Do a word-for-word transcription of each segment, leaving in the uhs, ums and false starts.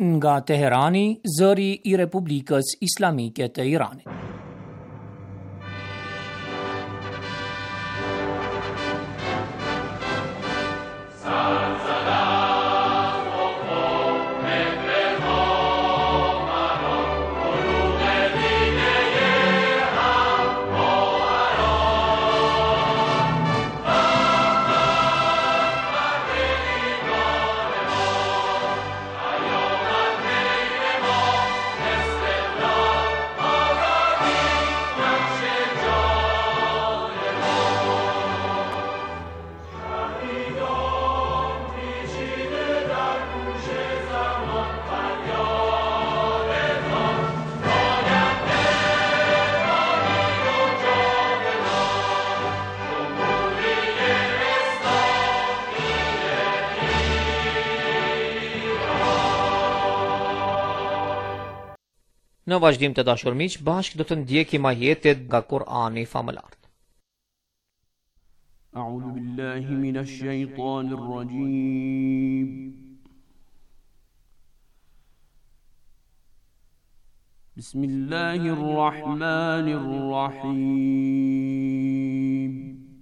nga Teherani, zëri I Republikës Islamike të Iranit. Në vazhdim të dashur miq, bashkë do të ndjekim ajetet nga Kur'ani famëlar. A'udhu billahi minash shaitanir rajim. Bismillahir rahmanir rahim.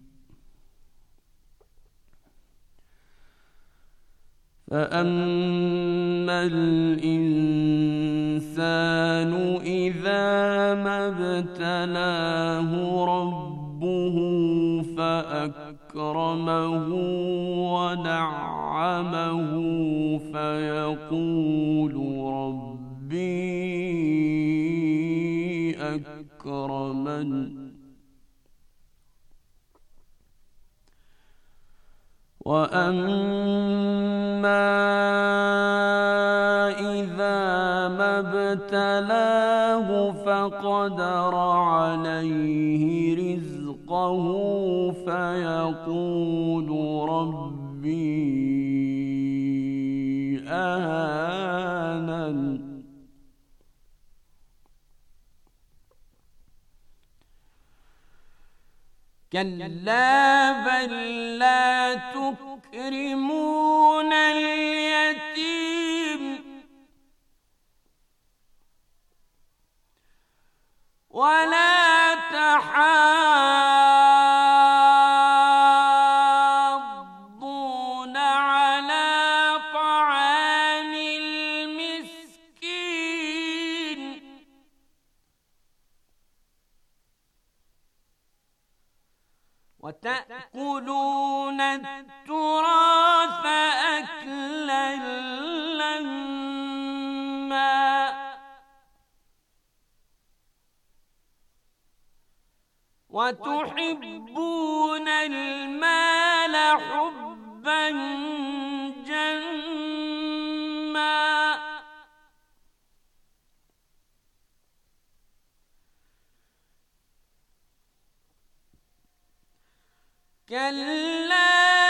فأما الإنسان إذا ما ابتلاه ربه فأكرمه ونعمه فيقول ربي أكرمن وأما إذا ما ابتلاه فقدر عليه رزقه فيقول ربي أهانن كلا بل لا تكرمون اليتيم ولا تحاضون على طعام المسكين وتأكلون التراث أكلا لما وتحبون المال حبا جما كلا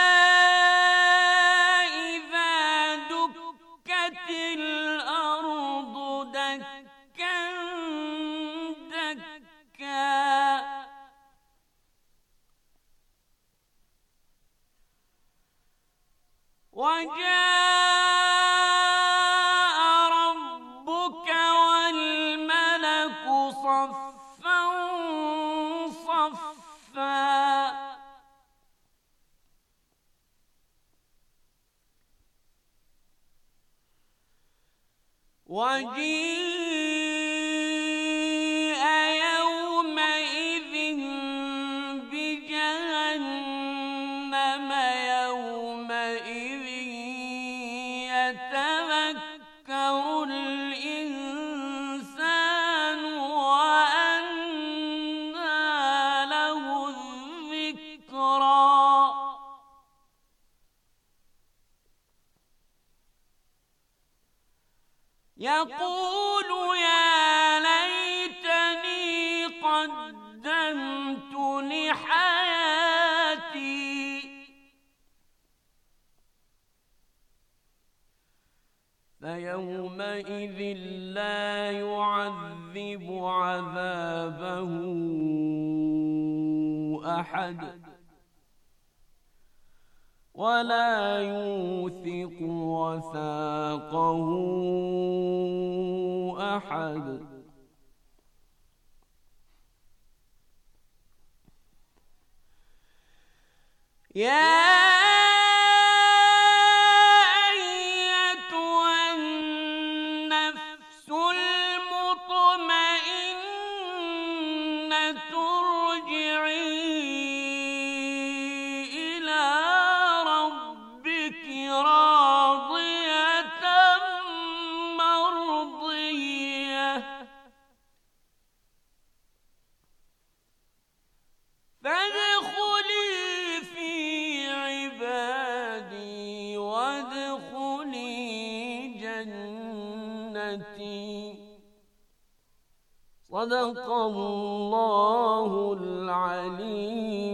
إذا دكت الأرض دكا دكا وجاء ربك والملك صفا صفا وجيء يومئذ بجهنم يومئذ يتذكر الإنسان وأنى له الذكرى يقول يا ليتني قدمت لحياتي فيومئذ لا يعذب عذابه أحد ولا يوثق وثاقه أحد. يا صدق الله العلي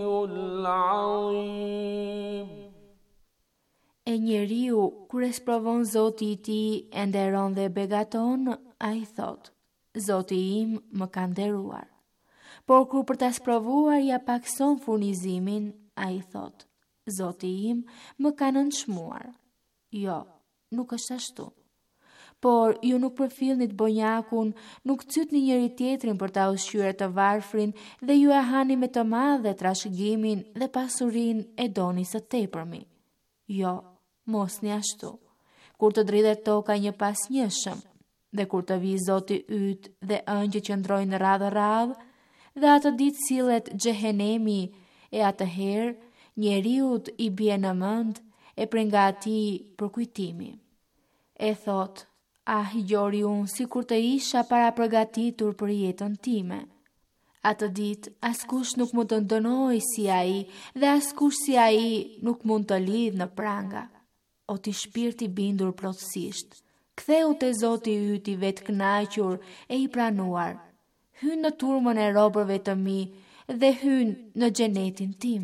العظيم. E njeriu, kur e sprovon Zoti i tij e nderon dhe begaton, ai thot: Zoti im më ka nderuar. Por kur për ta sprovuar ja pakson furnizimin, ai thot: Zoti im më ka nënçmuar. Jo, nuk është ashtu. Por ju nuk përfillni të bonjakun, nuk cytni njëri tjetrin për ta ushqyer të varfrin dhe ju e hani me të madhe trashëgimin dhe pasurinë e doni së tepërmi. Jo, mos një ashtu. Kur të dridhet toka një pas njëshëm, dhe kur të vi Zoti yt dhe ëngjëjt që ndrojnë radhë radhë, dhe atë ditë sillet xhehenemi, e atëherë njeriut i bie në mend e prej nga atij për kujtimi. E thot: Ah, gjori unë si kur të isha para përgatitur për jetën time. Atë ditë, askush nuk mund të ndënoj si ai dhe askush si ai nuk mund të lidh në pranga. O ti shpirti bindur plotësisht, ktheu te Zoti yt i vetë kënaqur e i pranuar. Hyn në turmën e robërve të mi dhe hyn në xhenetin tim.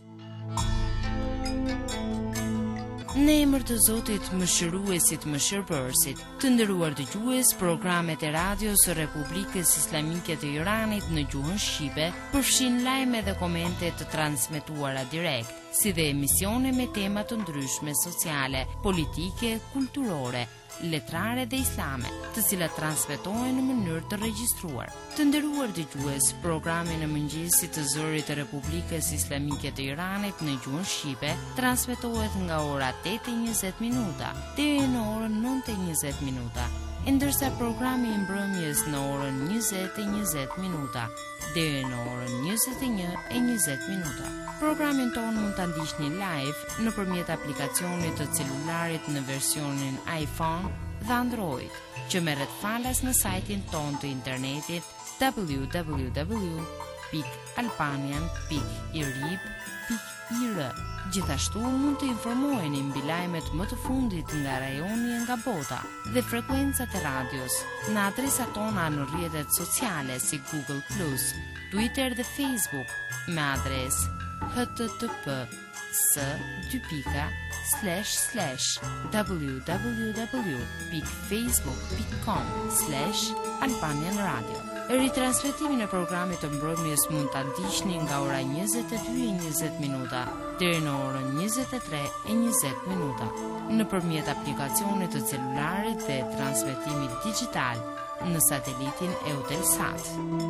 Në emër të Zotit Mëshiruesit Mëshirbërësit, të nderuar dëgjues, programet e radios së Republikës Islamike të Iranit në gjuhën shqipe përfshin lajme dhe komente të transmetuara direkt, si dhe emisione me tema të ndryshme sociale, politike, kulturore, letrare dhe islame, të cilat transmetohen në mënyrë të regjistruar. Të nderuar dëgjues, programi në mëngjesit të zërit të Republikës Islamike të Iranit në gjuhën shqipe transmetohet nga ora tetë e njëzet minuta deri në orën nëntë e njëzet minuta, e ndërsa programi i mbrëmjes në orën njëzet e njëzet minuta deri në orën njëzet e një e njëzet minuta. Programin tonë mund të ndiqni live nëpërmjet aplikacionit të celularit në versionin iPhone dhe Android, që merret falas në sajtin ton të internetit w w w pikë albanian pikë i r i b pikë i r. Gjithashtu mund të informoheni mbi lajmet më të fundit nga rajoni e nga bota dhe frekuencat e radios në adresat tona në rrjetet sociale si Google plus, Twitter dhe Facebook me adresë h t t p s dy pika slash slash w w w pikë facebook pikë com slash albanian radio. Ritransmetimin e programit të mbrëmjes mund ta ndiqni nga ora njëzet e dy e njëzet minuta deri në orën njëzet e tre e njëzet minuta nëpërmjet aplikacionit të celularit dhe transmetimit digjital në satelitin Eutelsat.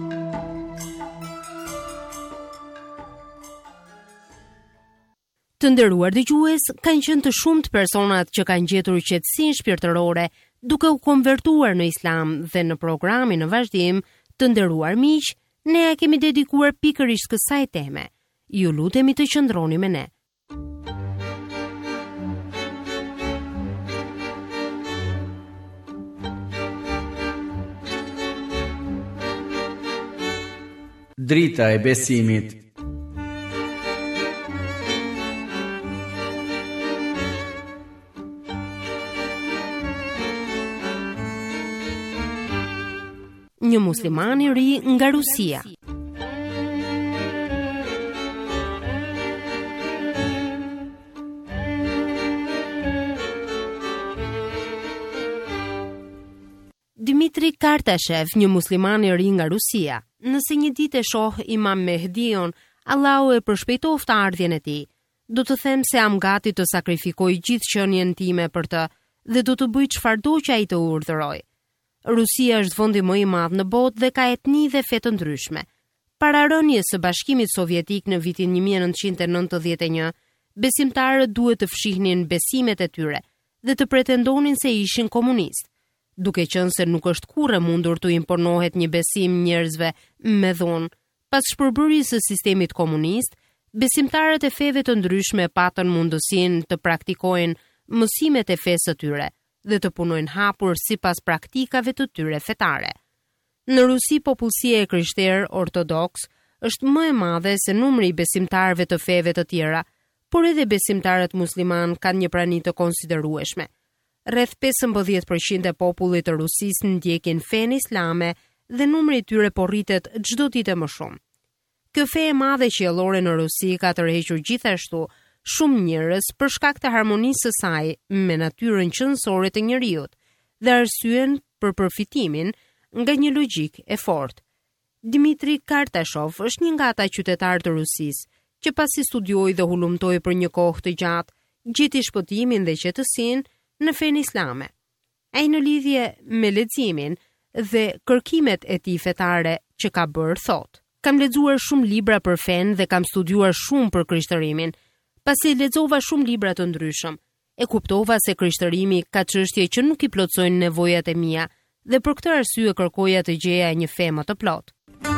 Të nderuar dëgjues, kanë qenë të shumtë personat që kanë gjetur qetësinë shpirtërore duke u konvertuar në Islam dhe në programin në vazhdim, të nderuar miq, ne ja kemi dedikuar pikërisht kësaj teme. Ju lutemi të qëndroni me ne. Drita e besimit. Një musliman i ri nga Rusia. Dmitri Kartashev, një musliman i ri nga Rusia, nëse një ditë e shoh Imam Mehdiun, Allahu e përshpejtoft ardhjen e tij, Do të them se jam gati të sakrifikoj gjithë qenien time për të dhe do të bëj çfarëdo që ai të urdhëroj. Rusia është vendi më i madh në botë dhe ka etni dhe fe të ndryshme. Para rënies së Bashkimit Sovjetik në vitin nineteen ninety-one, besimtarët duhet të fshihnin besimet e tyre dhe të pretendonin se ishin komunistë, duke qenë se nuk është kurrë mundur të imponohet një besim njerëzve me dhunë. Pas shpërbërjes së sistemit komunist, besimtarët e feve të ndryshme patën mundësinë të praktikojnë mësimet e fesë së tyre dhe të punojnë hapur sipas praktikave të tyre fetare. Në Rusi, popullsia e krishterë ortodoks është më e madhe se numri i besimtarëve të feve të tjera, por edhe besimtarët musliman kanë një prani të konsiderueshme. Rreth pesëmbëdhjetë përqind e popullit të Rusisë ndjekin fenë islame dhe numri i tyre po rritet çdo ditë më shumë. Kjo fe e madhe qiellore në Rusi ka tërhequr gjithashtu shumë njerëz për shkak të harmonisë së saj me natyrën qëndësore të njerëzit dhe arsyen për përfitimin nga një logjik e fortë. Dmitri Kartashov është një nga ata qytetarë të Rusisë që pasi studioi dhe hulumtoi për një kohë të gjatë, gjeti shpëtimin dhe qetësinë në fenë islame. Ai në lidhje me leximin dhe kërkimet e tij fetare që ka bërë thotë: "Kam lexuar shumë libra për fen dhe kam studiuar shumë për krishtërimin. Pasi lexova shumë libra të ndryshëm, e kuptova se krishtërimi ka çështje që nuk i plotësojnë nevojat e mia dhe për këtë arsye kërkoja të gjeja një fe më të plotë."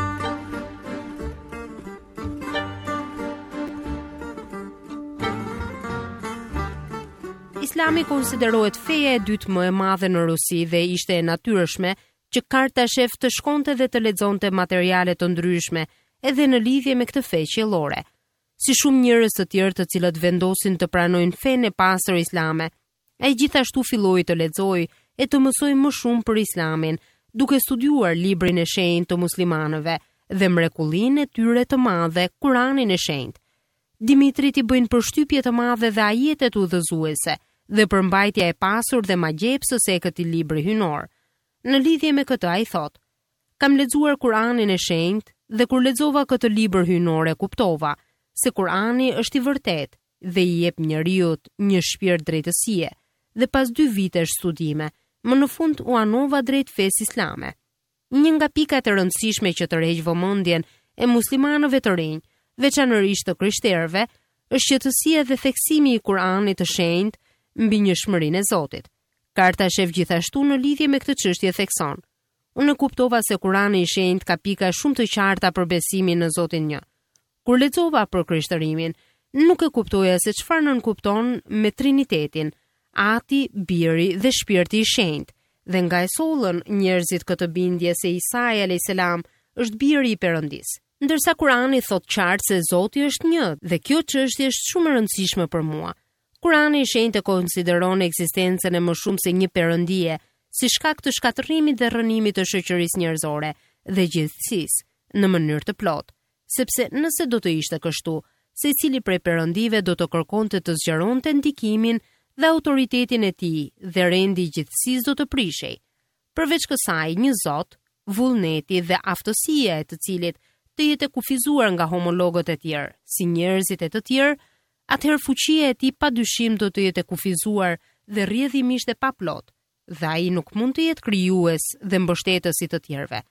Islami konsiderohet feja e dytë më e madhe në Rusi dhe ishte e natyrshme që Kartashev të shkonte dhe të lexonte materiale të ndryshme edhe në lidhje me këtë fe qiellore. Si shumë njerëz të tjerë të cilët vendosin të pranojnë fenë e pastër islame, ai gjithashtu filloi të lexojë e të mësojë më shumë për Islamin, duke studiuar librin e shenjtë të muslimanëve dhe mrekullinë e tyre të madhe, Kuranin e shenjtë. Dimitrit i bëjnë përshtypje të madhe dhe ajetet udhëzuese dhe përmbajtja e pasur dhe magjepsëse e këtij libri hynor. Në lidhje me këtë ai thotë: "Kam lexuar Kuranin e shenjtë dhe kur lexova këtë libër hynor e kuptova se Kurani është i vërtetë dhe i jep njeriut një shpirt drejtësie, dhe pas dy vitesh studime, më në fund u anova drejt fesë islame." Një nga pikat e rëndësishme që tërheq vëmendjen e muslimanëve të rinj, veçanërisht të krishterëve, është qetësia dhe theksimi i Kuranit të shenjtë mbi njohshmërinë e Zotit. Kartashev gjithashtu në lidhje me këtë çështje thekson: "Unë kuptova se Kurani i shenjtë ka pika shumë të qarta për besimin në Zotin një. Kur lexova për krishtërimin, nuk e kuptoja se çfarë nënkupton me Trinitetin, Ati, Biri dhe Shpirti i shenjtë, dhe nga e sollën njerëzit këtë bindje se Isa alayhis salam është biri i Perëndis. Ndërsa Kurani thot qartë se Zoti është një, dhe kjo çështje është shumë e rëndësishme për mua. Kurani i shenjtë konsideron ekzistencën e më shumë se një perëndie si shkak të shkatërrimit dhe rrënimit të shoqërisë njerëzore dhe gjithësisë në mënyrë të plotë, sepse nëse do të ishte kështu, secili prej perëndive do të kërkonte të zgjeronte ndikimin dhe autoritetin e tij dhe rendi i gjithësisë do të prishej. Përveç kësaj, një Zot, vullneti dhe aftësia e të cilit të jetë kufizuar nga homologët e tjerë, si njerëzit e të tjerë, atëherë fuqia e tij padyshim do të jetë kufizuar dhe rrjedhimisht e paplot, dhe ai nuk mund të jetë krijues dhe mbështetës i të tjerëve.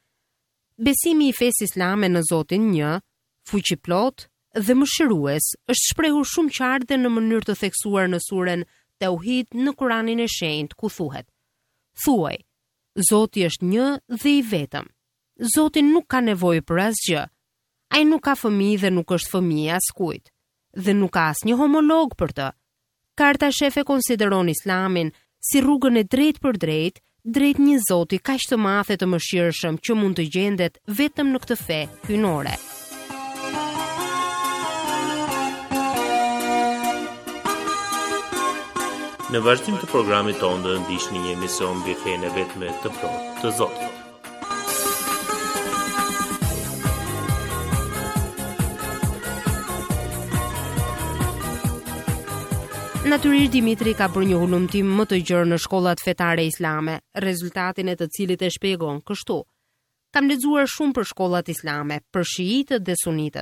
Besimi i fesë islame në Zotin një, fuqiplot dhe mëshirues, është shprehur shumë qartë dhe në mënyrë të theksuar në surën Tauhid në Kuranin e shenjtë, ku thuhet: "Thuaj, Zoti është një dhe i vetëm. Zoti nuk ka nevojë për asgjë. Ai nuk ka fëmijë dhe nuk është fëmijë askujt, dhe nuk ka asnjë homolog për të." Kartashev e konsideron Islamin si rrugën e drejtë për drejtë drejt një Zoti kaq të madh e të mëshirshëm që mund të gjendet vetëm në këtë fe hynore. Në vazhdim të programit tonë do ndiqni një emision mbi fenë e vetme të plotë të Zotit. Natyrisht Dimitri ka bërë një hulumtim më të gjerë në shkollat fetare islame, rezultatin e të cilit e shpjegon kështu: "Kam lexuar shumë për shkollat islame, për shiitët dhe sunitët,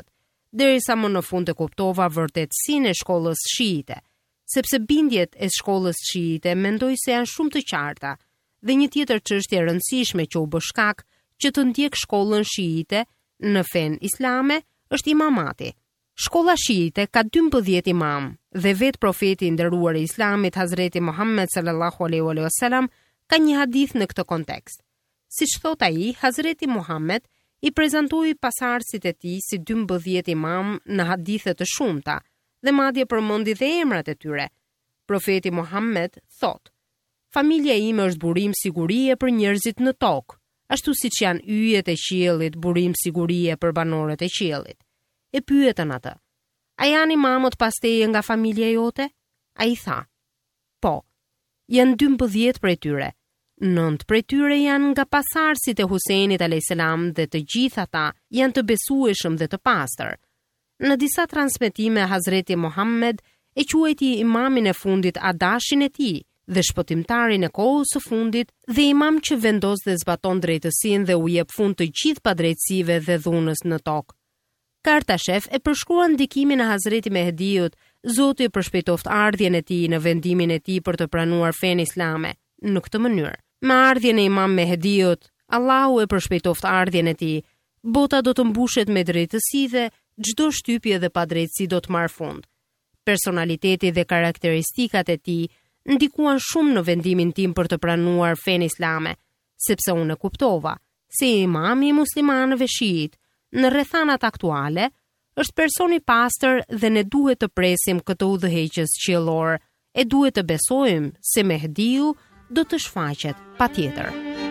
derisa më në fund të kuptova vërtetësinë e shkollës shiite, sepse bindjet e shkollës shiite mendoj se janë shumë të qarta, dhe një tjetër çështje e rëndësishme që u bë shkak që të ndjek shkollën shiite në fen islame është imamati. Shkolla shiite ka dymbëdhjetë imam dhe vetë profeti i nderuar i Islamit Hazreti Muhammed sallallahu alaihi wasallam ka një hadith në këtë kontekst. Siç thot ai, Hazreti Muhammed i prezantoi pasardhësit e tij si dymbëdhjetë imam në hadithe të shumta dhe madje përmendi dhe emrat e tyre. Profeti Muhammed thot: familja ime është burim sigurie për njerëzit në tokë, ashtu siç janë yjet e qiellit burim sigurie për banorët e qiellit. E pyetën atë: a janë imamët pas teje nga familja jote? Ai tha: po, janë dymbëdhjetë prej tyre. Nëntë prej tyre janë nga pasardhësit e Husejnit alayhis salam dhe të gjithë ata janë të besueshëm dhe të pastër. Në disa transmetime Hazreti Muhammed e quajti imamin e fundit adashin e tij dhe shpëtimtarin e kohës së fundit dhe imam që vendos dhe zbaton drejtësinë dhe u jep fund të gjithë padrejtësive dhe dhunës në tokë. Kartashef e përshkruan ndikimin e Hazreti Mehdiut, Zoti e përshpejtoft ardhjen e tij në vendimin e tij për të pranuar fenë islame, në këtë mënyrë: me ardhjen e Imam Mehdiut, Allahu e përshpejtoft ardhjen e tij, bota do të mbushet me drejtësi dhe çdo shtypje dhe padrejtësi do të marrë fund. Personaliteti dhe karakteristikat e tij ndikuan shumë në vendimin tim për të pranuar fenë islame, sepse unë e kuptova se imami i muslimanëve shiit në rrethanat aktuale është person i pastër dhe ne duhet të presim këtë udhëheqës qiellor, e duhet të besojmë se Mehdiu do të shfaqet patjetër.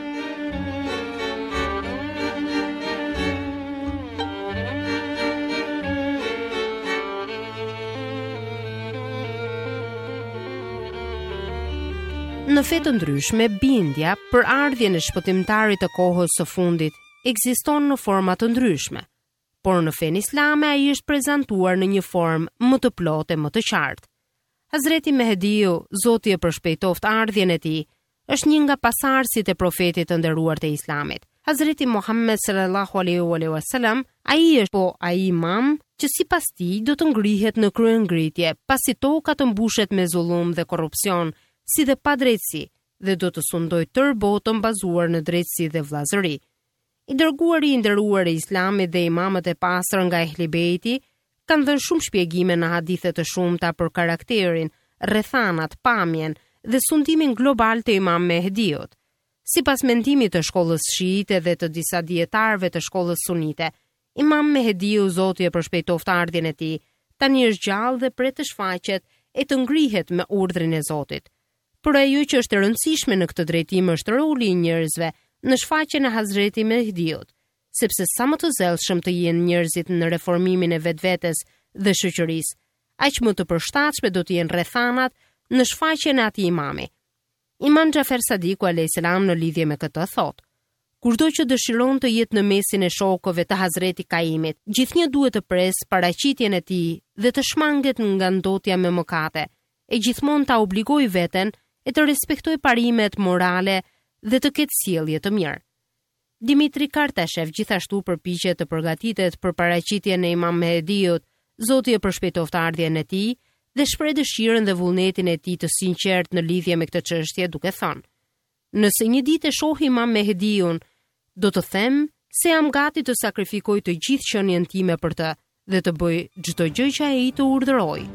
Në fe të ndryshme, bindja për ardhjen e shpëtimtarit të kohës së fundit ekziston në forma të ndryshme, por në fenë islame ai është prezantuar në një formë më të plotë e më të qartë. Hazreti Mehdiu, Zoti e përshpejtoft ardhjen e tij, është një nga pasardhësit e profetit të nderuar të Islamit. Hazreti Muhammed sallallahu alaihi wasallam, ai është po ai imam që sipas tij do të ngrihet në kryengritje, pasi toka të mbushet me zullum dhe korrupsion, si dhe padrejtësi, dhe do të sundoj tërë botën bazuar në drejtësi dhe vllazëri. I dërguari i nderuar i Islamit dhe imamët e pastër nga Ehli Beiti kanë dhënë shumë shpjegime në hadithe të shumta për karakterin, rrethanat, pamjen dhe sundimin global të Imam Mehdiut. Sipas mendimit të shkollës shiite dhe të disa dietarëve të shkollës sunite, Imam Mehdiu, Zoti e përshpejtoft ardhjen e tij, tani është gjallë dhe pret të shfaqet e të ngrihet me urdhrin e Zotit. Por ajo që është e rëndësishme në këtë drejtim është roli i njerëzve në shfaqjen e Hazreti Mehdiut, sepse sa më të zellshëm të jenë njerëzit në reformimin e vetvetes dhe shoqërisë, aq më të përshtatshme do të jenë rrethanat në shfaqjen e atij imami. Imam Xhafer Sadiku alayhis salam në lidhje me këtë thotë: kushdo që dëshiron të jetë në mesin e shokëve të Hazreti Kaimit, gjithnjë duhet të presë paraqitjen e tij dhe të shmanget nga ndotja me mëkate, e gjithmonë ta obligoj veten e të respektoj parimet morale dhe të ketë sjellje të mirë. Dimitri Kartashev gjithashtu përpiqet të përgatitet për paraqitjen e Imam Mehdiut, Zoti e përshpejtoft ardhjen e tij, dhe shpreh dëshirën dhe vullnetin e tij të sinqert në lidhje me këtë çështje duke thënë: nëse një ditë e shoh Imam Mehdiun, do të them se jam gati të sakrifikoj të gjithë qenien time për të dhe të bëj çdo gjë që ai të urdhëroj.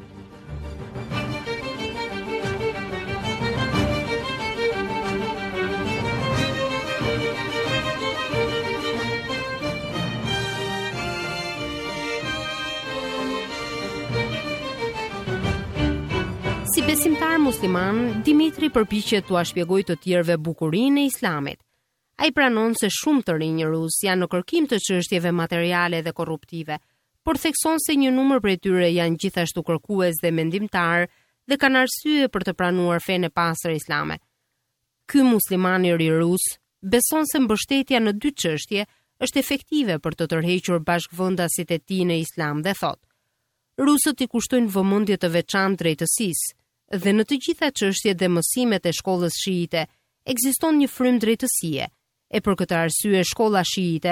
Si besimtar musliman, Dimitri përpiqet t'ua shpjegojë të tjerëve bukurinë e Islamit. Ai pranon se shumë të rinj njerëz janë në kërkim të çështjeve materiale dhe korruptive, por thekson se një numër prej tyre janë gjithashtu kërkues dhe mendimtar dhe kanë arsye për të pranuar fenë e pastër islame. Ky musliman i ri rus beson se mbështetja në dy çështje është efektive për të tërhequr bashkëvendasit e tij në Islam dhe thotë: rusët i kushtojnë vëmendje të veçantë drejtësisë, dhe në të gjitha çështjet dhe mësimet e shkollës shiite ekziston një frym drejtësie, e për këtë arsye shkolla shiite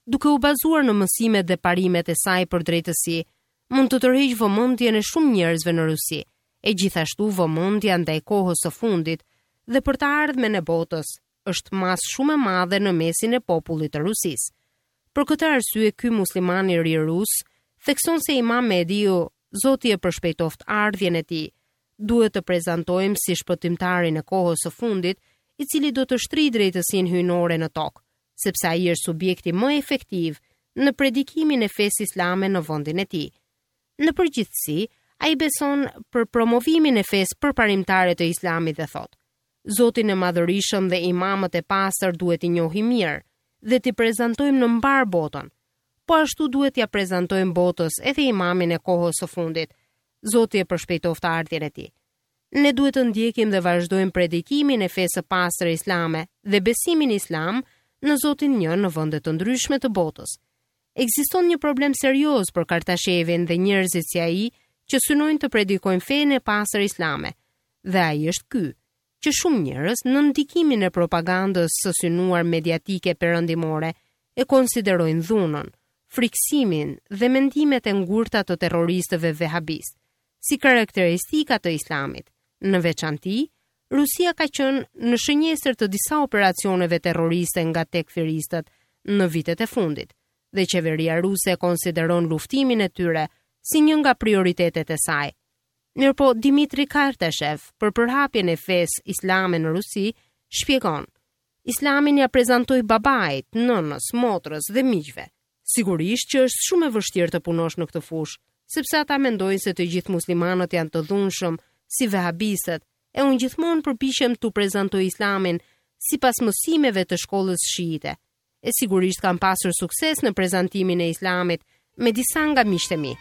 duke u bazuar në mësimet dhe parimet e saj për drejtësi, mund të tërheqë vëmendjen e shumë njerëzve në Rusi, e gjithashtu vëmendja ndaj kohës së fundit dhe për të ardhmen e botës është mas shumë e madhe në mesin e popullit të Rusisë. Për këtë arsye, ky musliman i ri rus thekson se Imam Mehdiu, Zoti e përshpejtoft ardhjen e tij, duhet të prezantojmë si shpëtimtarin e kohës së fundit, i cili do të shtrijë drejtësinë hyjnore në tokë, sepse ai është subjekti më efektiv në predikimin e fesë islame në vendin e tij. Në përgjithësi, ai beson për promovimin e fesë përparimtare të islamit dhe thotë: Zotin e Madhërisëm dhe imamët e pastër duhet i njohim mirë dhe t'i prezantojmë në mbar botën. Po ashtu duhet t'ia prezantojmë botës edhe imamin e kohës së fundit, Zoti e përshpejtoft ardhjen e tij. Ne duhet të ndjekim dhe vazhdojmë predikimin e fesë së pastër islame dhe besimin islam në Zotin një në vende të ndryshme të botës. Ekziston një problem serioz për Kartashevin dhe njerëzit si ai që synojnë të predikojnë fenë e pastër islame, dhe ai është ky, që shumë njerëz në ndikimin e propagandës së synuar mediatike perëndimore e konsiderojnë dhunën, friksimin dhe mendimet e ngurta të terroristëve vehabist si karakteristika të islamit. Në veçanti, Rusia ka qenë në shënjestër të disa operacioneve terroriste nga tekfiristët në vitet e fundit, dhe qeveria ruse konsideron luftimin e tyre si një nga prioritetet e saj. Mirpo Dimitri Kartashev, për përhapjen e fesë islame në Rusi, shpjegon: Islamin ja prezantoi babait, nënës, motrës dhe miqve. Sigurisht që është shumë e vështirë të punosh në këtë fushë, sepse ata mendojnë se të gjithë muslimanët janë të dhunshëm si vehabistët, e unë gjithmonë përpiqem t'u prezantoj islamin sipas mësimeve të shkollës shiite. E sigurisht kam pasur sukses në prezantimin e islamit me disa nga miqtë e mi.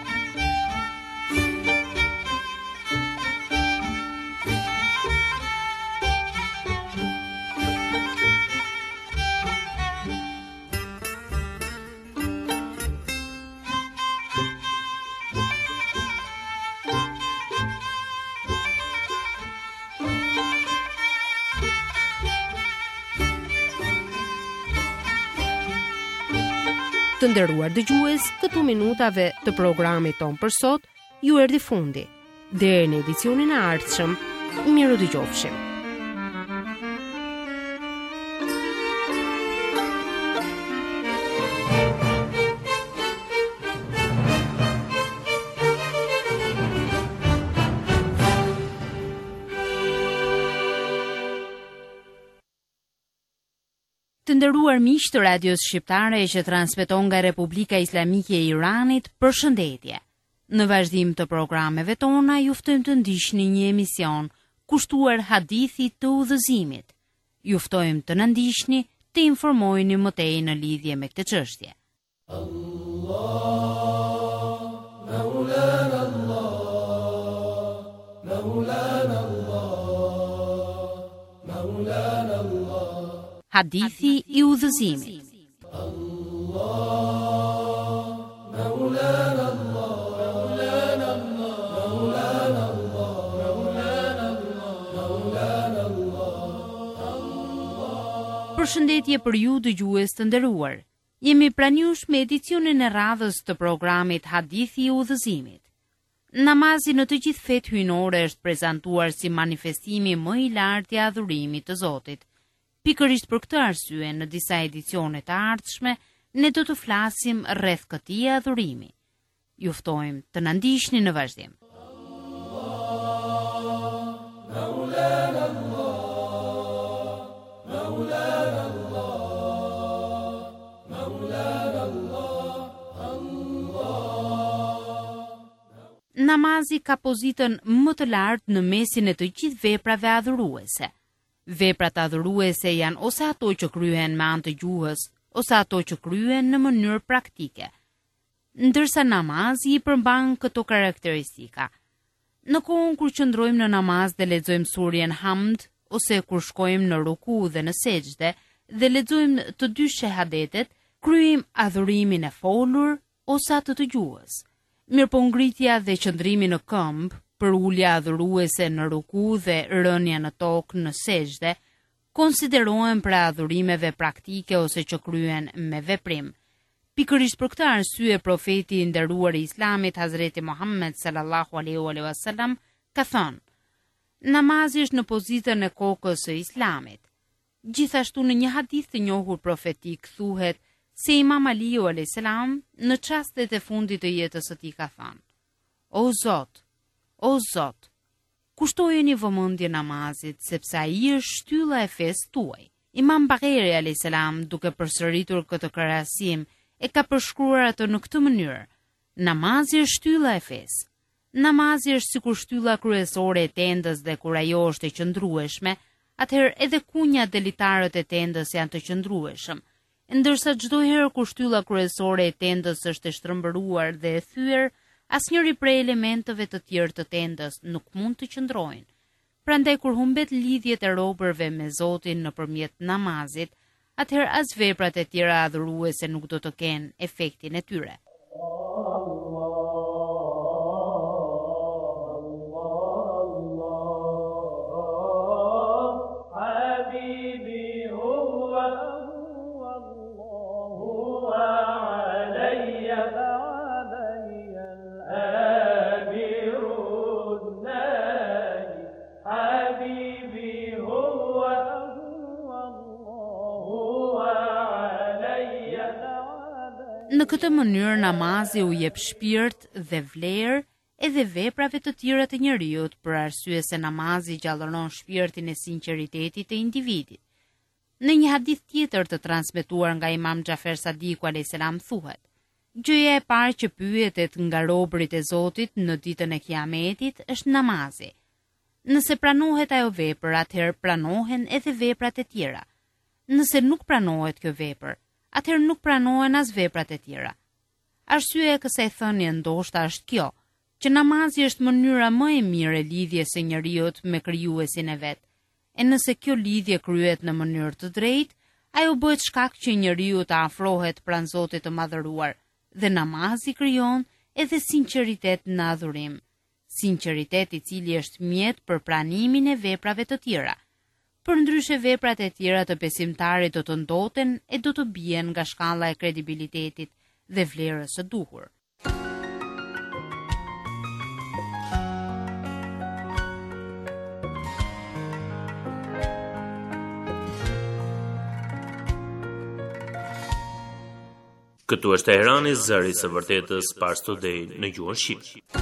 Të nderuar dëgjues, këtu minutave të programit ton për sot ju erdhi fundi. Deri në edicionin e ardhshëm, miru dëgjofshim. Të nderuar miq të radios shqiptare që transmeton nga Republika Islamike e Iranit, përshëndetje. Në vazhdim të programeve tona ju ftojmë të ndiqni një emision kushtuar hadithit të udhëzimit. Ju ftojmë të na ndiqni, të informoheni më tej në lidhje me këtë çështje. Allah, Maulana Allah, Maulana Allah, Maulana Allah. Hadithi i udhëzimit. Allah, Maulana Allah, Maulana Allah, Maulana Allah, Maulana Allah. Përshëndetje për ju dëgjues të nderuar. Jemi pranë jush me edicionin e radhës të programit Hadithi i udhëzimit. Namazi në të gjithë fetë hyjnore është prezantuar si manifestimi më i lartë i adhurimit të Zotit. Pikërisht për këtë arsye, në disa edicione të ardhshme, ne do të flasim rreth këtij adhurimi. Ju ftojmë të na ndiqni në vazhdim. Namazi ka pozitën më të lartë në mesin e të gjithë veprave adhuruese. Veprat adhuruese janë ose ato që kryhen me anë të gjuhës, ose ato që kryhen në mënyrë praktike. Ndërsa namazi i përmban këto karakteristika. Në kohën kur qëndrojmë në namaz dhe lexojmë surjen Hamd, ose kur shkojmë në ruku dhe në sejdë dhe lexojmë të dy shahadetet, kryejmë adhurimin e folur ose atë të gjuhës. Mirpo ngritja dhe qëndrimi në këmbë, për ulja adhuruese në ruku dhe rënja në tokë në sejdë, konsiderohen pra adhurimeve praktike ose që kryen me veprim, Pikërisht për këtë arsye profeti i nderuar i Islamit Hazreti Muhammed sallallahu alaihi wasallam ka thënë: namazi është në pozitën e kokës së Islamit. Gjithashtu në një hadith të njohur profetik thuhet se Imam Aliu alayhis salam në çastet e fundit të jetës së tij ka thënë: O Zot, o Zot, kushtojeni vëmendje namazit sepse ai është shtylla e fesë tuaj. Imam Bagheri alayhis salam, duke përsëritur këtë krahasim, e ka përshkruar atë në këtë mënyrë: namazi është shtylla e fesë. Namazi është sikur shtylla kryesore e tendës dhe kur ajo është e qëndrueshme, atëherë edhe kunjat dhe litarët e tendës janë të qëndrueshëm, ndërsa çdo herë kur shtylla kryesore e tendës është e shtrëmbëruar dhe e thyer, asnjëri prej elementeve të tjerë të tendës nuk mund të qëndrojnë. Prandaj kur humbet lidhjet e robërve me Zotin nëpërmjet namazit, atëherë as veprat e tjera adhuruese nuk do të kenë efektin e tyre. Në këtë mënyrë namazi u jep shpirt dhe vlerë edhe veprave të tjera të njeriut, për arsye se namazi gjallëron shpirtin e sinqeritetit të individit. Në një hadith tjetër të transmetuar nga Imam Xhafer Sadiku alayhis salam thuhet: gjëja e parë që pyetet nga robërit e Zotit në ditën e Kiametit është namazi. Nëse pranohet ajo vepër, atëherë pranohen edhe veprat e tjera. Nëse nuk pranohet kjo vepër, atëherë nuk pranohen as veprat e tjera. Arsyeja e kësaj thënie ndoshta është kjo, që namazi është mënyra më e mirë e lidhjes së njeriut me krijuesin e vet. E nëse kjo lidhje kryhet në mënyrë të drejtë, ajo bëhet shkak që njeriu të afrohet pranë Zotit të Madhëruar, dhe namazi krijon edhe sinqeritet në adhurim. Sinqeritet i cili është mjet për pranimin e veprave të tjera. Për ndryshe veprat e tjera të besimtarit do të ndoten e do të bien nga shkalla e kredibilitetit dhe vlerës së duhur. Këtu është Teherani, zëri i së vërtetës, Pars Today në gjuhën shqipe.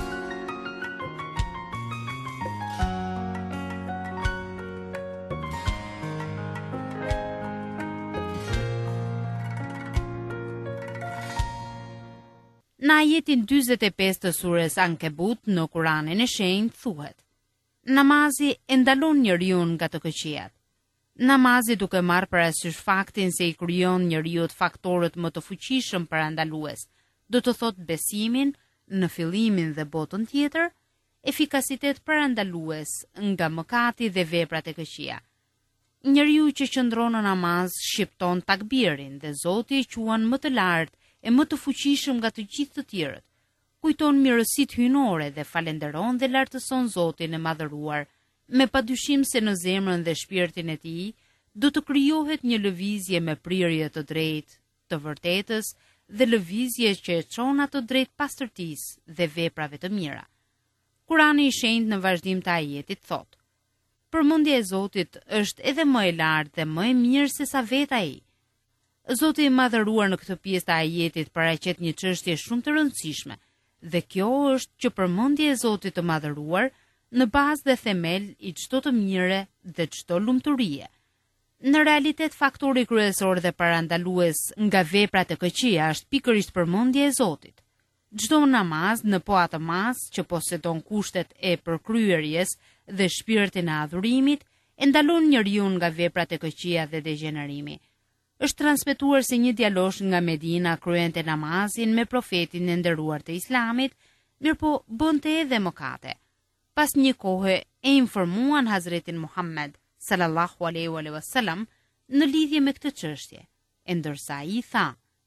Në ajetin dyzet e pesë të surës Ankebut në Kuranin e Shenjtë thuhet: namazi e ndalon njeriu nga të këqijat. Namazi duke marrë parasysh faktin se i krijon njeriu faktorët më të fuqishëm parandalues, do të thotë besimin në fillimin dhe botën tjetër, efikasitet parandalues nga mëkati dhe veprat e këqija. Njeriu që qëndron në namaz shqipton takbirin dhe Zoti e quan më të lartë e më të fuqishëm nga të gjithë të tjerët. Kujton mirësitë hyjnore dhe falenderon dhe lartëson Zotin e Madhëruar, me padyshim se në zemrën dhe shpirtin e tij do të krijohet një lëvizje me prirje të drejtë, të vërtetës dhe lëvizje që e çon atë drejt pastërtisë dhe veprave të mira. Kurani i Shenjtë në vazhdim të ajetit thotë: përmendja e Zotit është edhe më e lartë dhe më e mirë se sa vetë ai. Zoti i Madhëruar në këtë pjesë të ajetit paraqet një çështje shumë të rëndësishme, dhe kjo është që përmendja e Zotit të Madhëruar në bazë dhe themel i çdo të mire dhe çdo lumturie. Në realitet faktori kryesor dhe parandalues nga veprat e këqija është pikërisht përmendja e Zotit. Çdo namaz në po atë mas që posedon kushtet e përkryerjes dhe shpirtin e adhurimit e ndalon njeriu nga veprat e këqija dhe degenerimi. Është transmetuar se një djalosh nga Medina kryente namazin me profetin e nderuar të Islamit, mirëpo bënte edhe mëkate. Pas një kohe e informuan Hazretin Muhammed sallallahu alaihi wasallam në lidhje me këtë çështje, e ndërsa ai tha: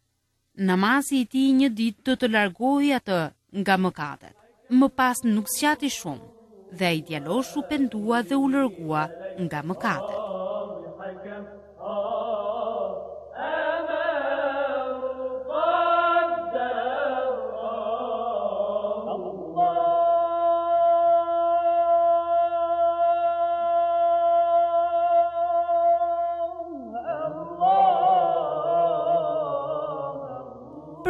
namazi i tij një ditë do të largojë atë nga mëkatet. Më pas nuk zgjati shumë, dhe ai djalosh u pendua dhe u largua nga mëkatet. Oh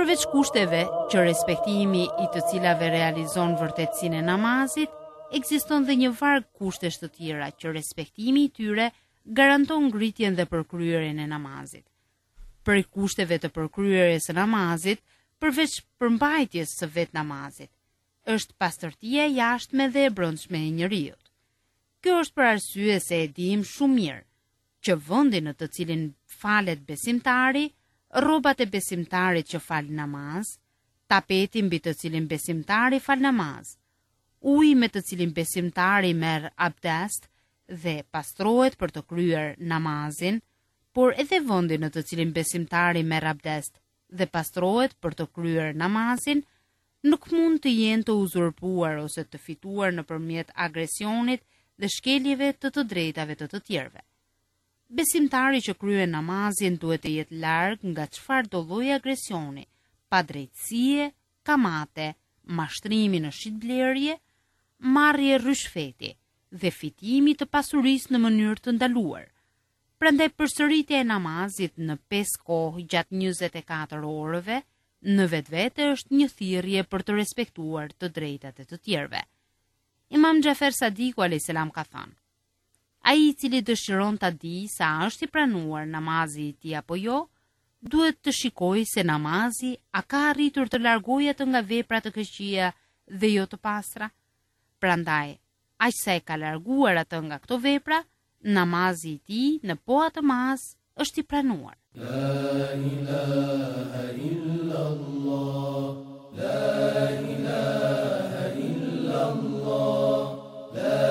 Përveç kushteve që respektimi i të cilave realizon vërtetësinë e namazit, ekziston dhe një varg kushtesh të tjera që respektimi i tyre garanton ngritjen dhe përkryerjen e namazit. Për kushteve të përkryerjes së namazit, përveç përmbajtjes së vet namazit, është pastërtia e jashtme dhe e brendshme e njeriut. Kjo është për arsye se e dim shumë mirë që vendi në të cilin falet besimtari, rrobat e besimtarit që fal namaz, tapeti mbi të cilin besimtari fal namaz, uji me të cilin besimtari merr abdest dhe pastrohet për të kryer namazin, por edhe vendi në të cilin besimtari merr abdest dhe pastrohet për të kryer namazin, nuk mund të jenë të uzurpuar ose të fituar nëpërmjet agresionit dhe shkeljeve të të drejtave të të tjerëve. Besimtari që kryen namazin duhet të jetë larg nga çfarë do lloji agresioni, padrejtësie, kamate, mashtrimi në shitblerje, marrje rishfeti dhe fitimi të pasurisë në mënyrë të ndaluar. Prandaj përsëritja e namazit në pesë kohë gjatë njëzet e katër orëve në vetvete është një thirrje për të respektuar të drejtat e të tjerëve. Imam Xhafer Sadiku alayhis salam ka thënë: ai i cili dëshiron ta di sa është i pranuar namazi i tij apo jo, duhet të shikojë se namazi a ka arritur të largojë atë nga vepra të këqija dhe jo të pastra. Prandaj, aq sa e ka larguar atë nga këto vepra, namazi i tij në po atë mas është i pranuar. La ilaha illallah, la ilaha illallah, la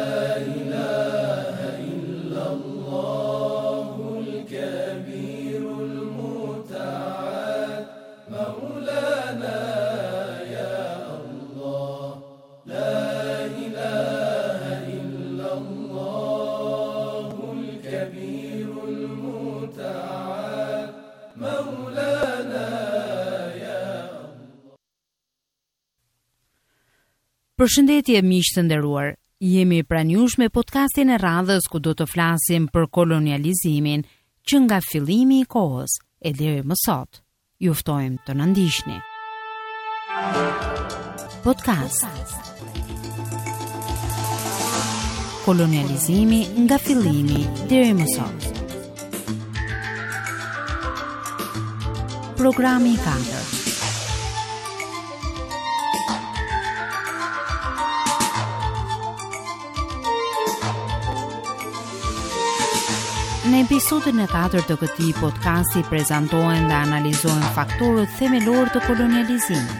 ilaha illallahul kabirul muta'al, maulana ya Allah, la ilaha illallahul kabirul muta'al, maulana ya Allah. Përshëndetje miq të nderuar. Jemi pranjush me podcastin e radhës ku do të flasim për kolonializimin që nga fillimi i kohës e deri më sot. Ju ftojmë të na ndiqni. Podcast. Kolonializimi nga fillimi deri më sot. Programi i katërt. Në episodin e katërt të këtij podcasti prezantohen dhe analizohen faktorët themelor të kolonializimit.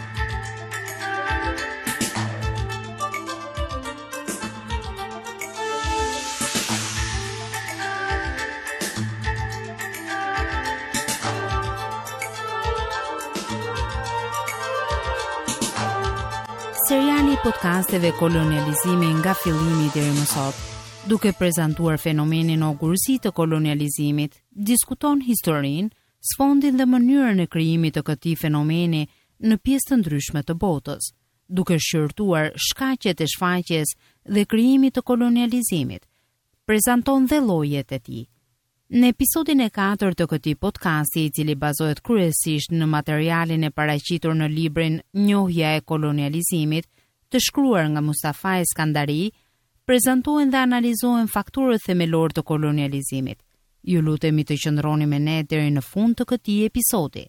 Seriali i podcasteve kolonializimi nga fillimi deri më sot, duke prezantuar fenomenin ogurësi të kolonializimit, diskuton historinë, sfondin dhe mënyrën e krijimit të këtij fenomeni në pjesë të ndryshme të botës, duke shqyrtuar shkaqet e shfaqjes dhe krijimit të kolonializimit. Prezanton dhe llojet e tij. Në episodin e katërt të këtij podcasti, i cili bazohet kryesisht në materialin e paraqitur në librin Njohja e kolonializimit, të shkruar nga Mustafa Eskandari, prezantohen dhe analizohen faktorët themelor të kolonializimit. Ju lutemi të qëndroni me ne deri në fund të këtij episodi.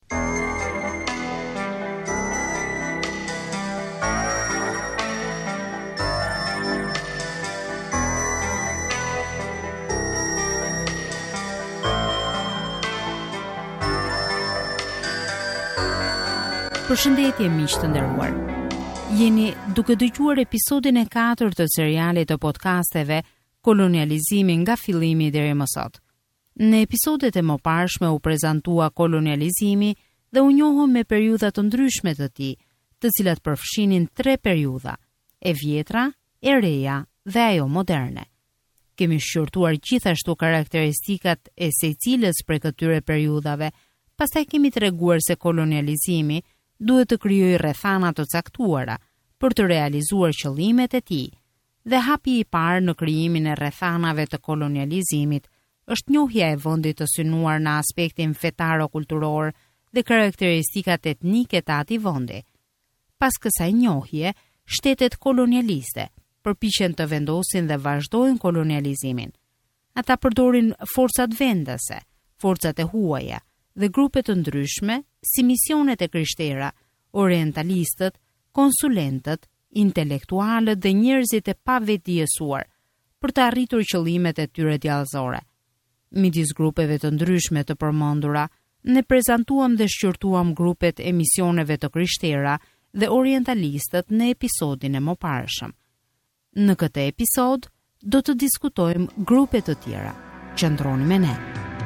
Përshëndetje miq të nderuar. Jeni duke dëgjuar episodin e katërt të serialit të podcasteve Kolonializimi nga fillimi deri më sot. Në episodet e mëparshme u prezantua kolonializimi dhe u njohëm me periudha të ndryshme të tij, të cilat përfshinin tre periudha: e vjetra, e reja dhe ajo moderne. Kemi shqyrtuar gjithashtu karakteristikat e secilës prej këtyre periudhave, pastaj kemi treguar se kolonializimi duhet të krijojë rrethana të caktuara për të realizuar qëllimet e tij. Dhe hapi i parë në krijimin e rrethanave të kolonializimit është njohja e vendit të synuar në aspektin fetaro-kulturor dhe karakteristikat etnike të atij vendi. Pas kësaj njohje, shtetet kolonialiste përpiqen të vendosin dhe vazhdojnë kolonializimin. Ata përdorin forcat vendase, forcat e huaja dhe grupe të ndryshme si misionet e krishtera, orientalistët, konsulentët, intelektualët dhe njerëzit e pavetdijesuar për të arritur qëllimet e tyre djallëzore. Midis grupeve të ndryshme të përmendura, ne prezantuam dhe shqyrtuam grupet e misioneve të krishtera dhe orientalistët në episodin e mëparshëm. Në këtë episod do të diskutojmë grupe të tjera. Qëndroni me ne.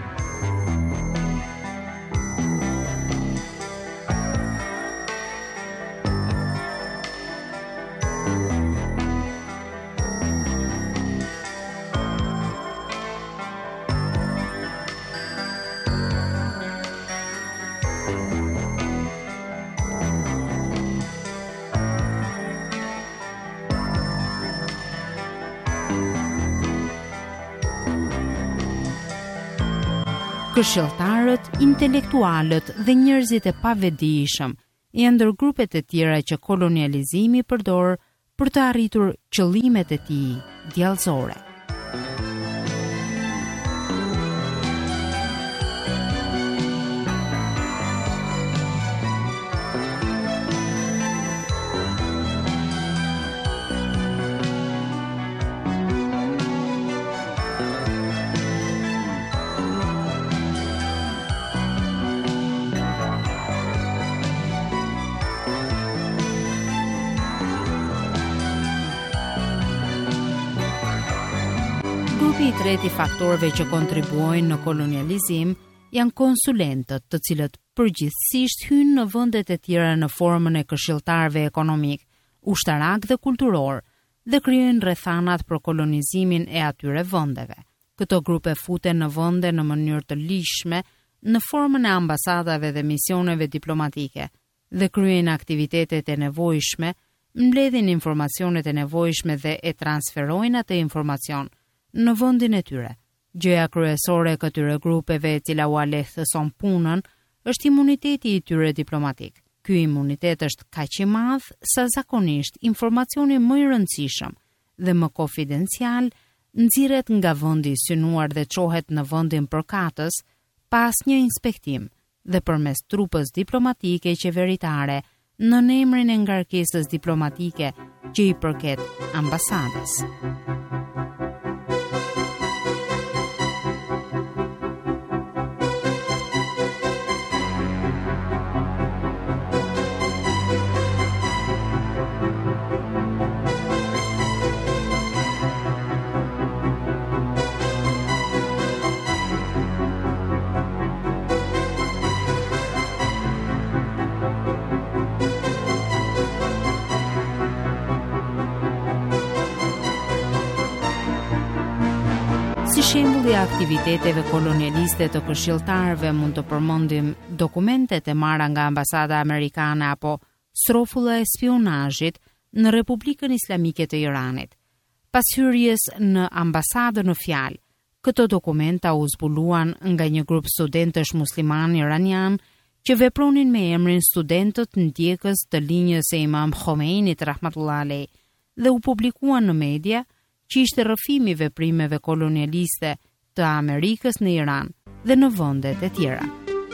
Këshilltarët, intelektualët dhe njerëzit e pavetdijshëm janë ndër grupet e tjera që kolonializimi përdor për të arritur qëllimet e tij djallëzore. Grupi i tretë i faktorëve që kontribuojnë në kolonializim janë konsulentët, të cilët përgjithsisht hynë në vendet e tjera në formën e këshilltarëve ekonomik, ushtarak dhe kulturor dhe krijojnë rrethanat për kolonizimin e atyre vendeve. Këto grupe futen në vende në mënyrë të lishme në formën e ambasadave dhe misioneve diplomatike dhe kryejnë aktivitetet e nevojshme, mbledhin informacionet e nevojshme dhe e transferojnë atë informacion në vendin e tyre. Gjëja kryesore e këtyre grupeve e cila u lehtëson punën është imuniteti i tyre diplomatik. Ky imunitet është kaq i madh sa zakonisht informacioni më i rëndësishëm dhe më konfidencial nxirret nga vendi i synuar dhe çohet në vendin përkatës pas një inspektim dhe përmes trupës diplomatike qeveritare në emrin e ngarkesës diplomatike që i përket ambasadës. Si shembull i aktiviteteve kolonialiste të këshilltarëve mund të përmendim dokumentet e marra nga ambasada amerikane apo strofulla e spionazhit në Republikën Islamike të Iranit. Pas hyrjes në ambasadë në fjalë, këto dokumenta u zbuluan nga një grup studentësh musliman iranian që vepronin me emrin Studentët ndjekës të linjës së Imam Khomeinit rahmatullah alej dhe u publikuan në media, që ishte rrëfimi i veprimeve kolonialiste të Amerikës në Iran dhe në vendet e tjera.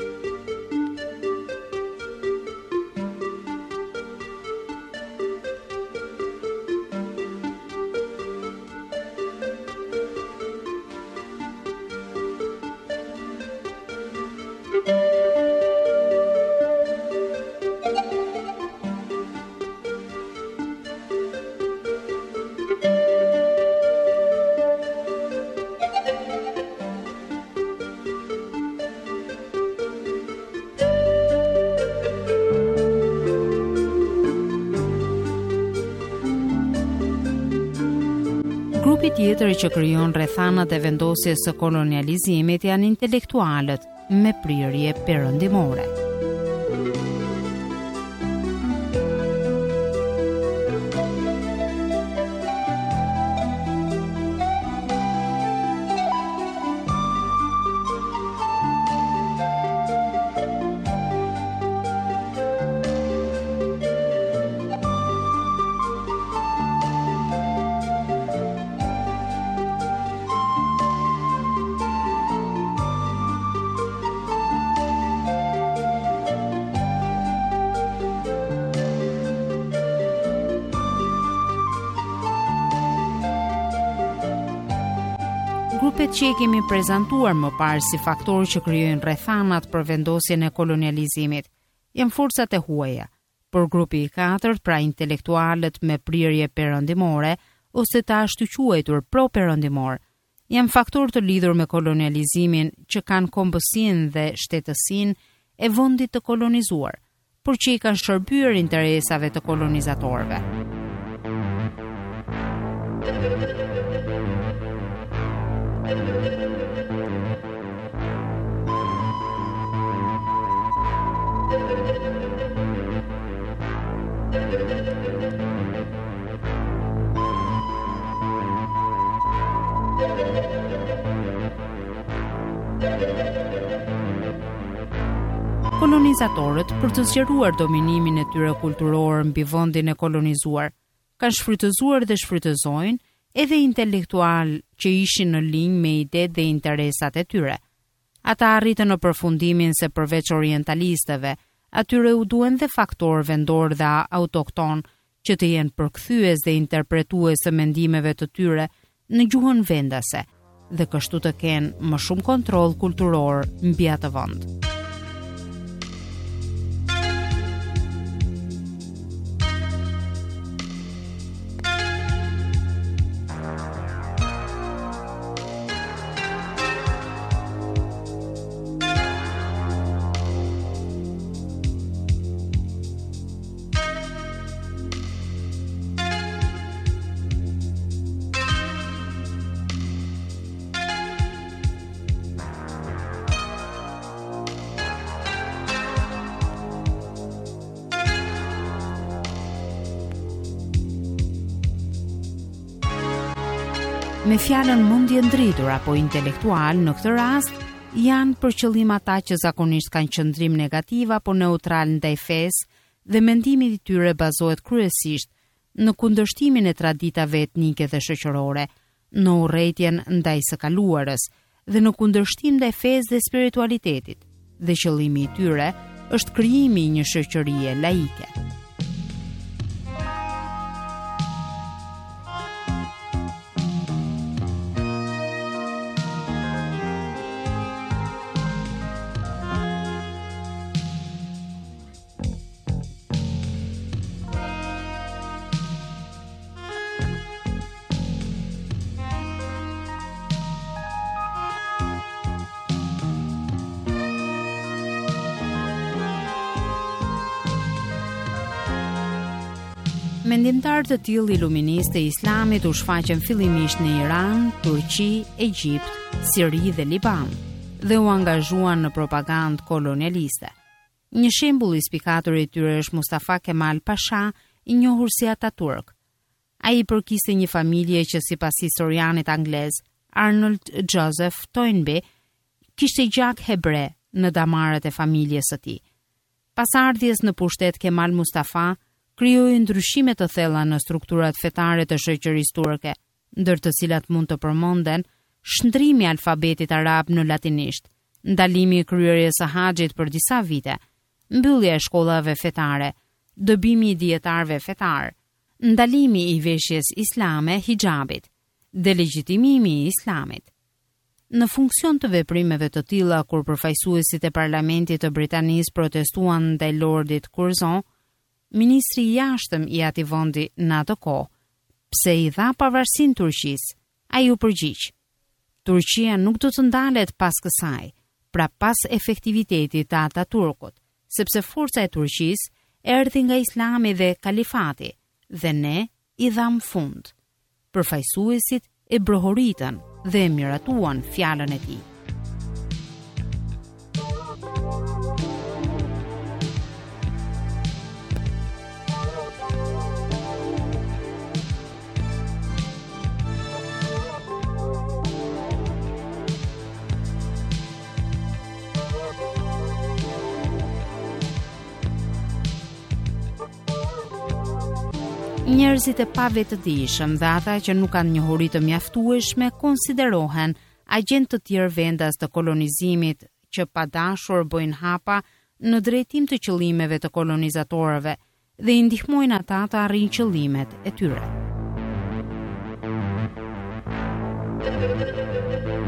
Grupi tjetër që krijon rrethanat e vendosjes së kolonializimit janë intelektualët me prirje perëndimore. Grupet që i kemi prezantuar më parë si faktorë që krijojnë rrethanat për vendosjen e kolonializimit janë forcat e huaja, por grupi i katërt, pra intelektualët me prirje perëndimore ose të ashtu quajtur pro-perëndimor, janë faktorë të lidhur me kolonializimin që kanë kombësinë dhe shtetësinë e vendit të kolonizuar, por që i kanë shërbyer interesave të kolonizatorëve. Kolonizatorët, për të zgjeruar dominimin e tyre kulturor mbi vendin e kolonizuar, kanë shfrytëzuar dhe shfrytëzojnë edhe intelektual që ishin në linjë me idetë dhe interesat e tyre. Ata arritën në përfundimin se përveç orientalistëve, atyre u duen dhe faktor vendor dhe autokton që të jenë përkthyes dhe interpretues të mendimeve të tyre në gjuhën vendase dhe kështu të kenë më shumë kontroll kulturor mbi atë vend. Me fjalën mendje ndritur apo intelektual në këtë rast janë për qëllim ata që zakonisht kanë qëndrim negativ apo neutral ndaj fesë dhe mendimi i tyre bazohet kryesisht në kundërshtimin e traditave etnike dhe shoqërore, në urrëtitjen ndaj së kaluarës dhe në kundërshtim ndaj fesë dhe spiritualitetit. Dhe qëllimi i tyre është krijimi i një shoqërie laike. Mendimtarë të tillë iluministë e Islamit u shfaqen fillimisht në Iran, Turqi, Egjipt, Siri dhe Liban dhe u angazhuan në propagandë kolonialiste. Një shembull i spikatur i tyre është Mustafa Kemal Pasha, i njohur si Ataturk. Ai përkiste një familje që sipas historianit anglez Arnold Joseph Toynbee kishte gjak hebre në damarët e familjes së tij. Pas ardhjes në pushtet, Kemal Mustafa krijoi ndryshime të thella në strukturat fetare të shoqërisë turke, ndër të cilat mund të përmenden shndrimi i alfabetit arab në latinisht, ndalimi i kryerjes së haxhit për disa vite, mbyllja e shkollave fetare, dëbimi i dietarëve fetar, ndalimi i veshjes islame, hijabit, delegjitimimi i islamit. Në funksion të veprimeve të tilla, kur përfaqësuesit e parlamentit të Britanisë protestuan ndaj Lordit Curzon, ministri i jashtëm i atij vendi në atë kohë, pse i dha pavarësinë Turqisë, ai u përgjigj: Turqia nuk do të ndalet pas kësaj, pra pas efektivitetit të Ataturkut, sepse forca e Turqisë erdhi nga Islami dhe kalifati, dhe ne i dham fund. Përfaqësuesit e brohoritën dhe e miratuan fjalën e tij. Njerëzit e pavetëdijshëm dhe ata që nuk kanë njohuri të mjaftueshme konsiderohen agent të tjerë vendas të kolonizimit që pa dashur bëjnë hapa në drejtim të qëllimeve të kolonizatorëve dhe i ndihmojnë ata të arrijnë qëllimet e tyre.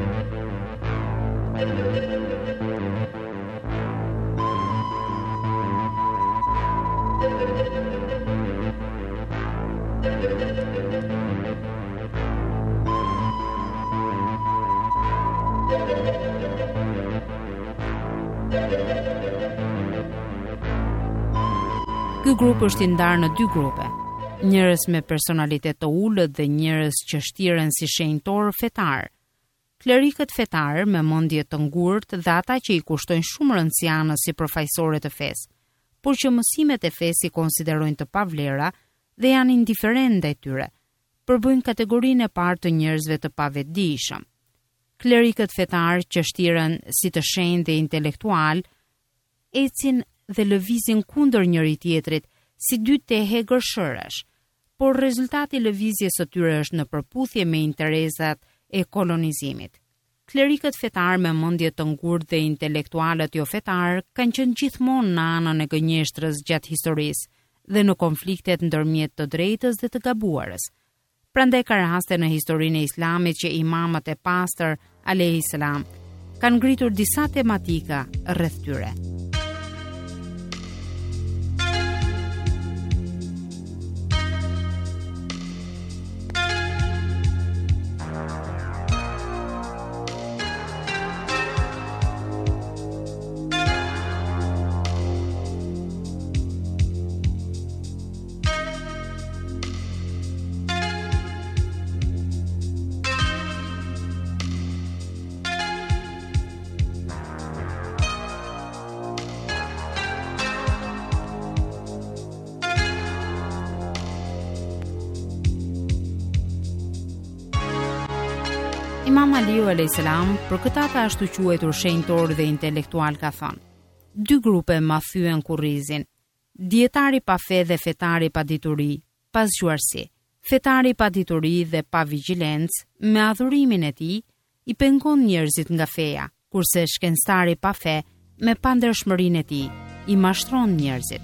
Ky grup është i ndarë në dy grupe, njerëz me personalitet të ulët dhe njerëz që shtiren si shenjtor fetar. Klerikët fetar me mendje të ngurtë dhe ata që i kushtojnë shumë rëndësi anës si përfaqësore të fesë, por që mësimet e fesë i konsiderojnë të pavlera dhe janë indiferent ndaj tyre, përbëjnë kategorinë e parë të njerëzve të pavetëdijshëm. Klerikët fetar që shtiren si të shenjtë dhe intelektual ecin dhe lëvizin kundër njëri tjetrit si dy tehe gërshërësh, por rezultati i lëvizjes së tyre është në përputhje me interesat e kolonizimit. Klerikët fetar me mendje të ngurtë dhe intelektualët jo fetar kanë qenë gjithmonë në anën e gënjeshtrës gjatë historisë dhe në konfliktet ndërmjet të drejtës dhe të gabuarës. Prandaj ka raste në historinë e Islamit që imamët e pastër alayhis salam kanë ngritur disa tematika rreth tyre. Imam Aliu alayhis salam për këtë ata ashtu quajtur shenjtor dhe intelektual ka thënë: dy grupe ma thyen kurrizin, dietari pa fe dhe fetari pa dituri, pas zgjuarsi. Fetari pa dituri dhe pa vigjilencë, me adhurimin e tij, i pengon njerëzit nga feja, kurse shkencëtari pa fe, me pandershmërinë e tij, i mashtron njerëzit.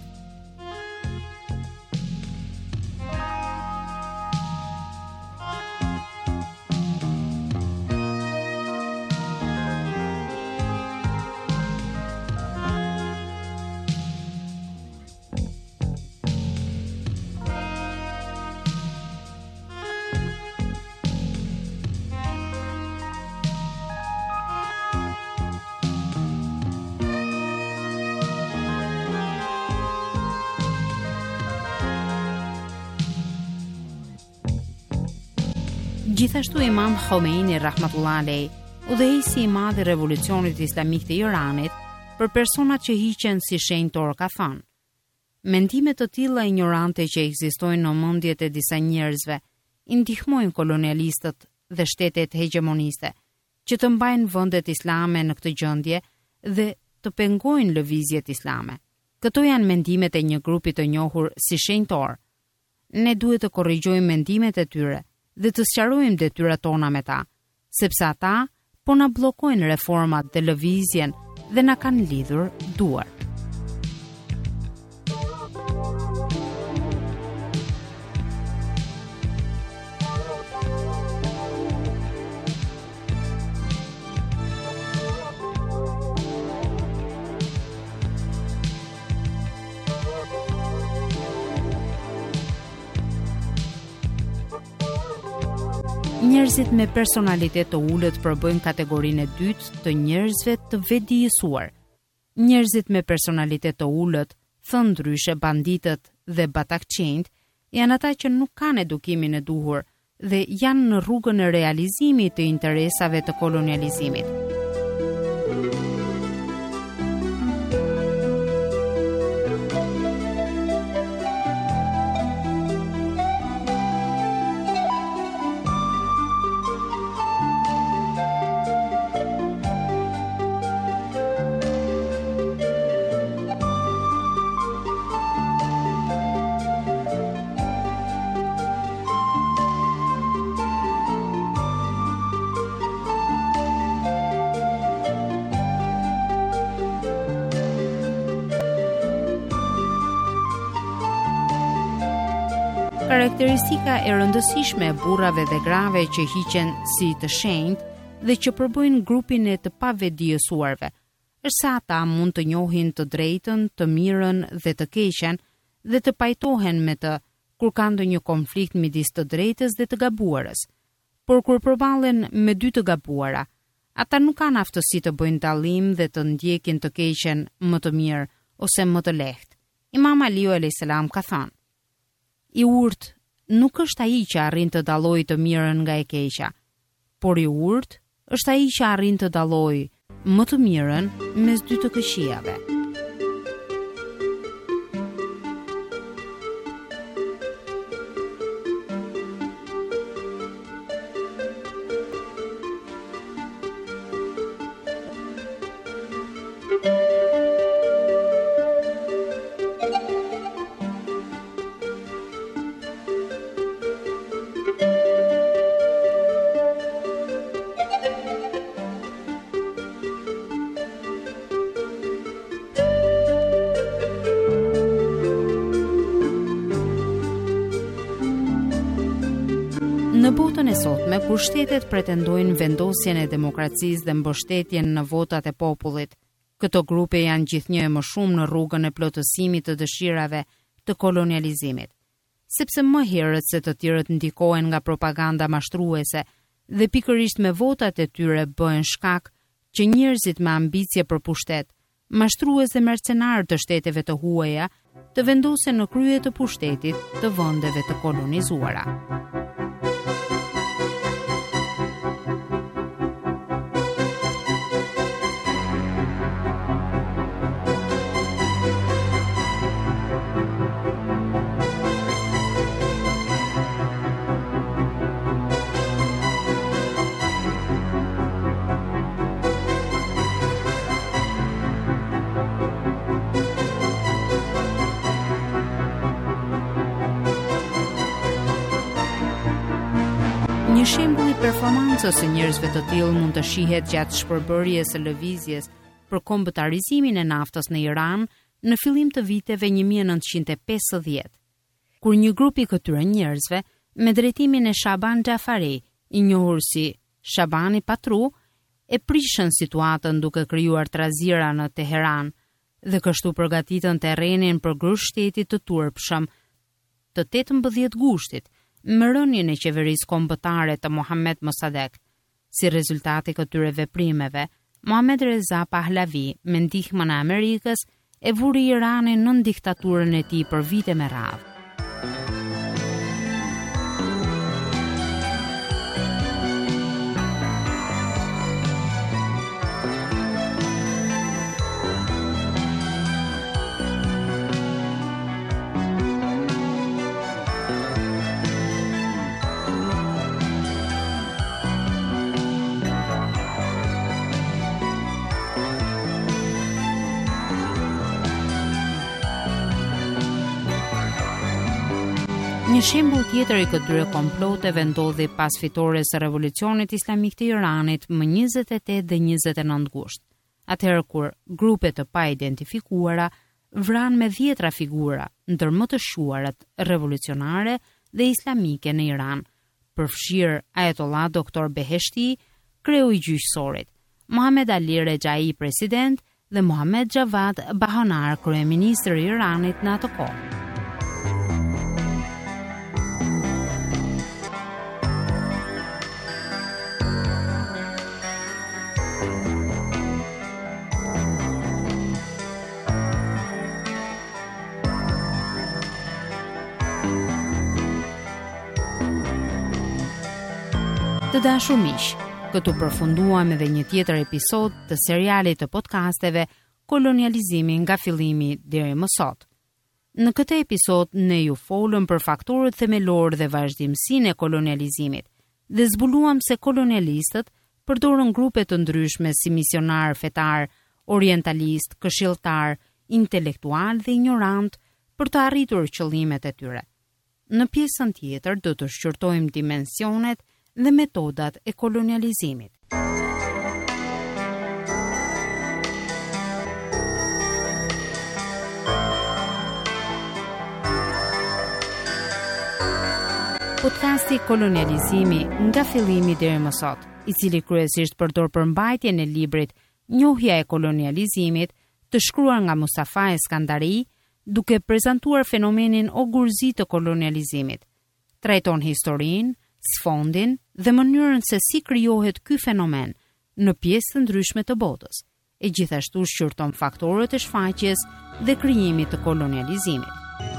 Gjithashtu Imam Khomeini rahmatullah alej, udhëheqësi i madh i revolucionit islamik të Iranit, për personat që hiqen si shenjtor ka thënë: mendimet të tilla ignorante që ekzistojnë në mendjet e disa njerëzve i ndihmojnë kolonialistët dhe shtetet hegemoniste që të mbajnë vendet islame në këtë gjendje dhe të pengojnë lëvizjet islame. Këto janë mendimet e një grupi të njohur si shenjtor. Ne duhet të korrigjojmë mendimet e tyre dhe të sqarojmë detyrat tona me ta, sepse ata po na bllokojnë reformat dhe lëvizjen dhe na kanë lidhur duar. Njerëzit me personalitet të ulët përbëjnë kategorinë e dytë të njerëzve të vetëdijësuar. Njerëzit me personalitet të ulët, thënë ndryshe banditët dhe batakçenjt, janë ata që nuk kanë edukimin e duhur dhe janë në rrugën e realizimit të interesave të kolonializimit. Karakteristika e rëndësishme e burrave dhe grave që hiqen si të shenjtë dhe që përbëjnë grupin e të pavedijuesuarve, është se ata mund të njohin të drejtën, të mirën dhe të keqen dhe të pajtohen me të kur ka ndonjë konflikt midis të drejtës dhe të gabuarës. Por kur përballen me dy të gabuara, ata nuk kanë aftësi të bëjnë dallim dhe të ndjekin të keqen më të mirë ose më të lehtë. Imam Aliu alayhis salam ka thënë: I urtë nuk është ai që arrin të dallojë të mirën nga e keqja, por i urtë është ai që arrin të dallojë më të mirën mes dy të këqijave. Në botën e sotme, kur shtetet pretendojnë vendosjen e demokracisë dhe mbështetjen në votat e popullit, këto grupe janë gjithnjë e më shumë në rrugën e plotësimit të dëshirave të kolonializimit. Sepse më herët se të tjerët ndikohen nga propaganda mashtruese dhe pikërisht me votat e tyre bëhen shkak që njerëzit me ambicie për pushtet, mashtrues dhe mercenar të shteteve të huaja, të vendosen në krye të pushtetit të vendeve të kolonizuara. Një shembull i performancës së njerëzve të tillë mund të shihet gjatë shpërbërjes së lëvizjes për kombëtarizimin e naftës në Iran në fillim të viteve një mijë e nëntëqind e pesëdhjetë, kur një grup i këtyre njerëzve me drejtimin e Shaban Jafari, i njohur si Shabani Patru, e prishën situatën duke krijuar trazira në Teheran dhe kështu përgatitën terrenin për grush shtetit të turpshëm të tetëmbëdhjetë gushtit, me rënien e qeverisë kombëtare të Mohammed Mossadegh. Si rezultati këtyre veprimeve, Mohammed Reza Pahlavi, me ndihmën e Amerikës, e vuri Iranin nën diktaturën e tij për vite me radhë. Një shembull tjetër i këtyre komploteve ndodhi pas fitores së revolucionit islamik të Iranit më njëzet e tetë dhe njëzet e nëntë gusht. Atëherë kur grupe të pa identifikuara vran me dhjetra figura ndër më të shuarat revolucionare dhe islamike në Iran, përfshirë Ayatollah Doktor Beheshti, kreu i gjyqësorit, Mohammed Ali Rejai, president, dhe Mohammed Javad Bahonar, kryeministri i Iranit në atë kohë. Të dashur miq, këtu përfunduam edhe një tjetër episod të serialit të podcasteve Kolonializimi nga fillimi deri më sot. Në këtë episod ne ju folëm për faktorët themelor dhe vazhdimsinë e kolonializimit dhe zbuluam se kolonialistët përdorën grupe të ndryshme si misionar fetar, orientalist, këshilltar, intelektual dhe ignorant për të arritur qëllimet e tyre. Në pjesën tjetër do të shqyrtojmë dimensionet dhe metodat e kolonializimit. Podcasti Kolonializimi nga fillimi deri më sot i cili kryesisht përdor përmbajtjen e librit Njohja e kolonializimit, të shkruar nga Mustafa Eskandari, duke prezantuar fenomenin ogurzi të kolonializimit. Trajton historinë, sfondin dhe mënyrën se si krijohet ky fenomen në pjesë të ndryshme të botës, e gjithashtu shqyrton faktorët e shfaqjes dhe krijimit të kolonializimit.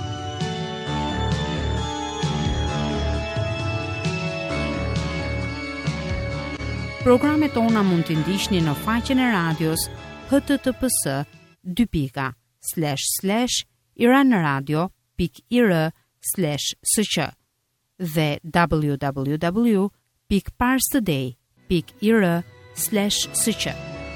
Programet tona mund të ndiqni në faqen e radios h t t p s dy pika slash slash iranradio pik i r slash s q dhe w w w pik parstoday pik i r slash s q.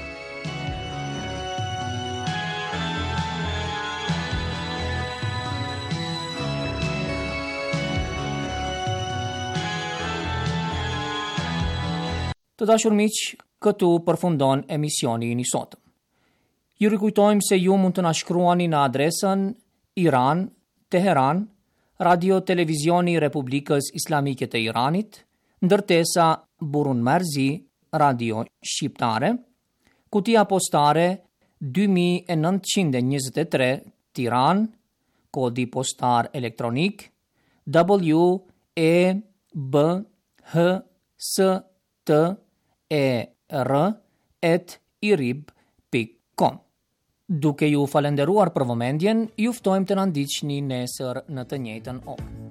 Të dashur miq, këtu përfundon emisioni i sotëm. Ju rikujtojmë se ju mund të na shkruani në adresën Iran, Teheran, Radio Televizioni Republikës Islamike të Iranit, ndërtesa Burun Marzi, Radio Shqiptare, kutia postare dy mijë e nëntëqind e njëzet e tre, Tiranë, kodi postar elektronik W E B H S T E R at irib pik com. Duke ju falenderuar për vëmendjen, ju ftojmë të na ndiqni nesër në të njëjtën orë.